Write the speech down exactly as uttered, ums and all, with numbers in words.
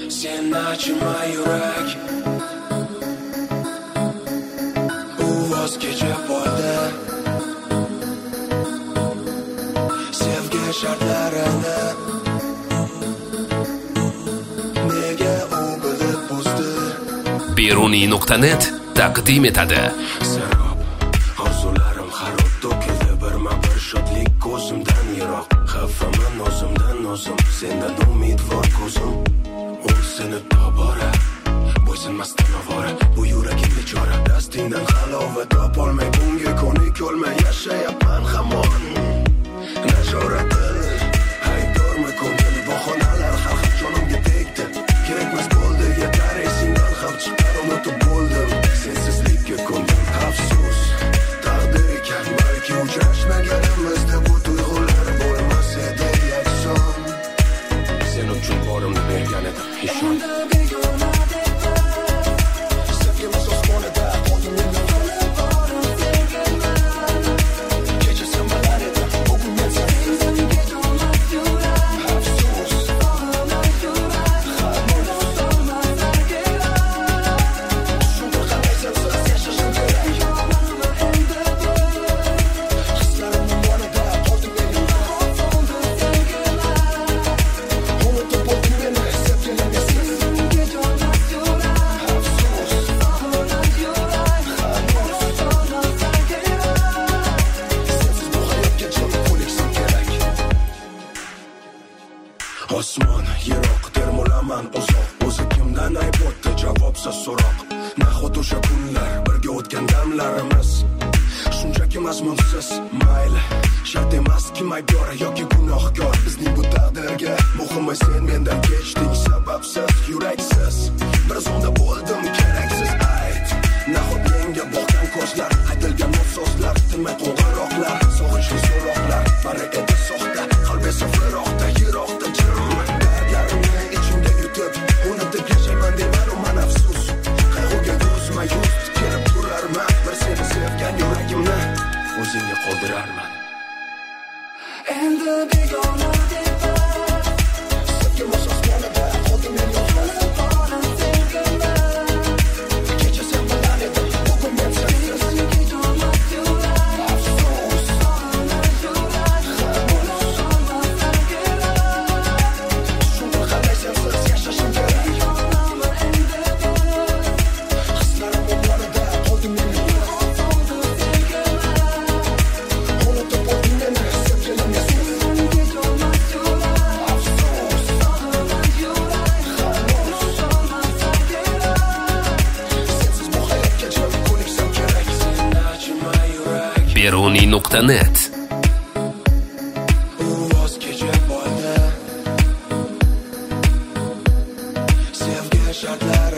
Sen achima yurak U voz kechib bo'ldi Sevgi shartlarini Nega u bilib buzdi Beruniy nuqta net taqdim etadi. Sarob, orzularim xarob to'kildi birma bir shodlik ko'zimdan yiroq Xafaman o'zimdan o'zim, sendan umidvor ko'zim U seni tobora, bo'ysunmasdan ovora Bu yuragim bechora, dastingdan halovat topolmay bunga ko'nik olmay yashayapman hamon Najoratil, haydormi ko'ngil bahonalar har xil jonimga tegdi Kerakmas bo'ldi, yetar esingdan ham chiqar unutib bo'ldim Sensizlikka ko'nglim afsus Taqdir ekan balki uchrashmaganimizda bu tuyg'ular bo'lmas edi yakson Sen uchun borimni bergan edim, ishon Sevgimiz osmonida qoldim mendan qolib borim sevgilar Kechasam balar edi, bugun men sensiz kecholmas yurak Afsus, olmas yurak Hamon solmas kerak Shunday qanday sensiz yashashim kerak Yo'limi endi bu Hislarimning yonida qoldim mendan qoldim sevgilar Unutib bo'ldim meni sevgilimga siz kecholmas yurak Afsus, olmas yurak Hamon solmas kerak Sensiz bu hayotga jim ko'niksam kerak Osmon, yiroq, termulaman uzoq O'zi kimdan aybotdi, javobsiz so'roq Nahot o'sha kunlar, birga o'tgan damlarimiz Shunchaki mazmunsiz, mayli Shart emas kim aybdor yoki gunohkor Bizning bu taqdirga muhimi sen mendan kechding Sababsiz, yuraksiz Bir zonda bo'ldim, keraksiz ayt Nahot menga boqgan ko'zlar Aytilgan so'zlar, tinmay qo'ng'iroqlar Sog'inchli so'roqlar, bari edi soxta Qalb esa firoqda, yiroqda jim Dardlarimni ichimda yutib Unutib yashayman deyman afsus Qayg'uga yuzma yuz Kelib turarman bir seni sevgan yuragimni O'zingga qoldirarman Endi begona debman Sevgimiz osmonida qoldim mendan qolib borim sevgilar Kechasam baland edi, bugun men sensiz kecholmas yurak Afsus, olmas yurak Hamon solmas kerak Shunday qanday sensiz yashashim kerak Yo'limi endi bu Hislarimning yonida qoldim mendan qoldim sevgilar Unutib bo'ldim meni sevgilimga siz kecholmas yurak Afsus, olmas yurak Hamon solmas kerak Sensiz bu hayotga jim ko'niksam kerak Sen achima yurak Beruniy nuqta net U voz kechib bo'ldi Sevgi shartlar